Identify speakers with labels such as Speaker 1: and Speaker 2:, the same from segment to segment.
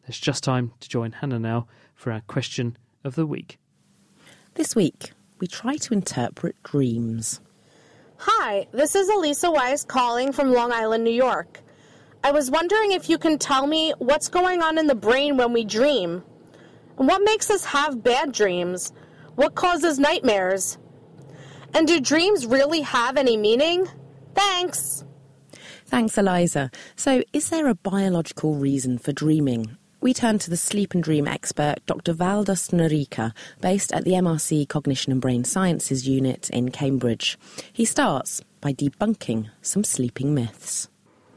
Speaker 1: There's just time to join Hannah now for our question of the week.
Speaker 2: This week, we try to interpret dreams.
Speaker 3: Hi, this is Elisa Weiss calling from Long Island, New York. I was wondering if you can tell me what's going on in the brain when we dream. And what makes us have bad dreams? What causes nightmares? And do dreams really have any meaning? Thanks.
Speaker 2: Thanks, Eliza. So, is there a biological reason for dreaming? We turn to the sleep and dream expert, Dr. Valdas Norica, based at the MRC Cognition and Brain Sciences Unit in Cambridge. He starts by debunking some sleeping myths.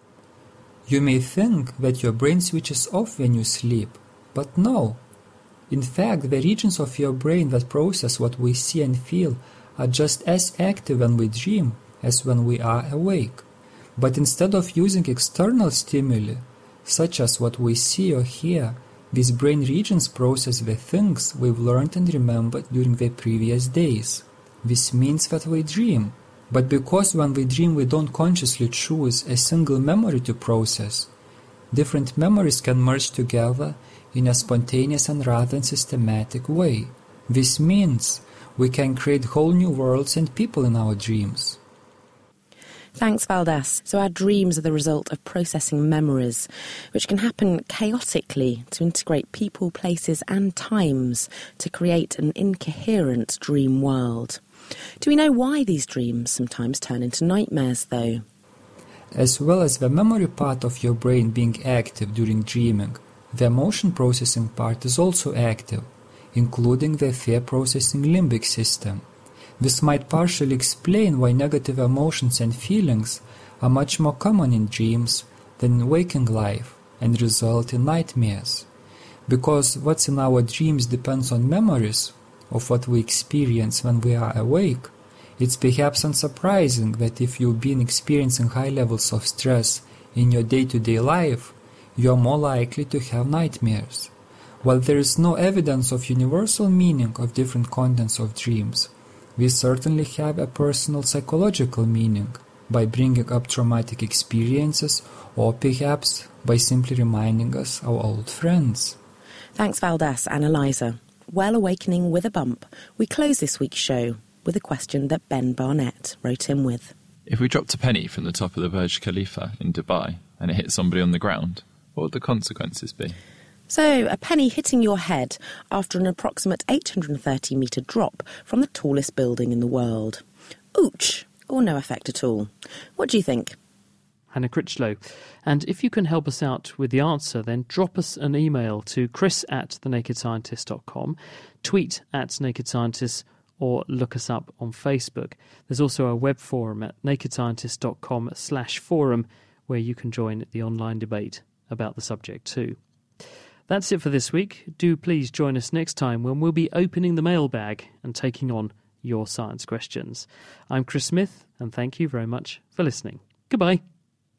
Speaker 4: You may think that your brain switches off when you sleep, but no. In fact, the regions of your brain that process what we see and feel are just as active when we dream as when we are awake. But instead of using external stimuli, such as what we see or hear, these brain regions process the things we've learned and remembered during the previous days. This means that we dream. But because when we dream we don't consciously choose a single memory to process, different memories can merge together in a spontaneous and rather systematic way. This means we can create whole new worlds and people in our dreams.
Speaker 2: Thanks, Valdas. So our dreams are the result of processing memories, which can happen chaotically to integrate people, places and times to create an incoherent dream world. Do we know why these dreams sometimes turn into nightmares, though?
Speaker 4: As well as the memory part of your brain being active during dreaming, the emotion processing part is also active, including the fear processing limbic system. This might partially explain why negative emotions and feelings are much more common in dreams than in waking life and result in nightmares. Because what's in our dreams depends on memories of what we experience when we are awake, it's perhaps unsurprising that if you've been experiencing high levels of stress in your day-to-day life, you're more likely to have nightmares. While there is no evidence of universal meaning of different contents of dreams, we certainly have a personal psychological meaning by bringing up traumatic experiences or perhaps by simply reminding us our old friends.
Speaker 2: Thanks, Valdas and Eliza. Well, awakening with a bump, we close this week's show with a question that Ben Barnett wrote in with.
Speaker 5: If we dropped a penny from the top of the Burj Khalifa in Dubai and it hit somebody on the ground, what would the consequences be?
Speaker 2: So, a penny hitting your head after an approximate 830-metre drop from the tallest building in the world. Ouch! Or no effect at all. What do you think?
Speaker 1: Hannah Critchlow. And if you can help us out with the answer, then drop us an email to chris@thenakedscientist.com, tweet @nakedscientists, or look us up on Facebook. There's also a web forum at nakedscientist.com/forum where you can join the online debate about the subject too. That's it for this week. Do please join us next time when we'll be opening the mailbag and taking on your science questions. I'm Chris Smith, and thank you very much for listening. Goodbye.